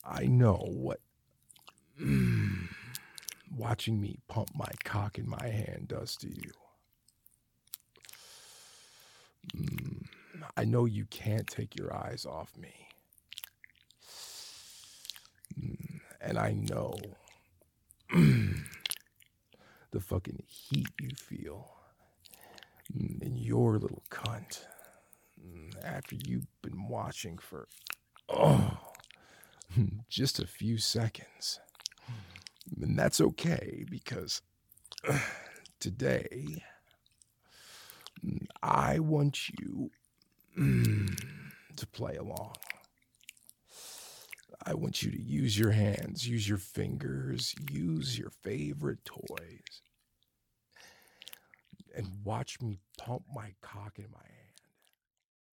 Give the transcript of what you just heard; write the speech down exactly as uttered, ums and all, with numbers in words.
I know what mm, watching me pump my cock in my hand does to you. Mm, I know you can't take your eyes off me. Mm, and I know the fucking heat you feel mm, in your little cunt mm, after you've been watching for, oh, just a few seconds. And that's okay because today I want you to play along. I want you to use your hands, use your fingers, use your favorite toys, and watch me pump my cock in my hand.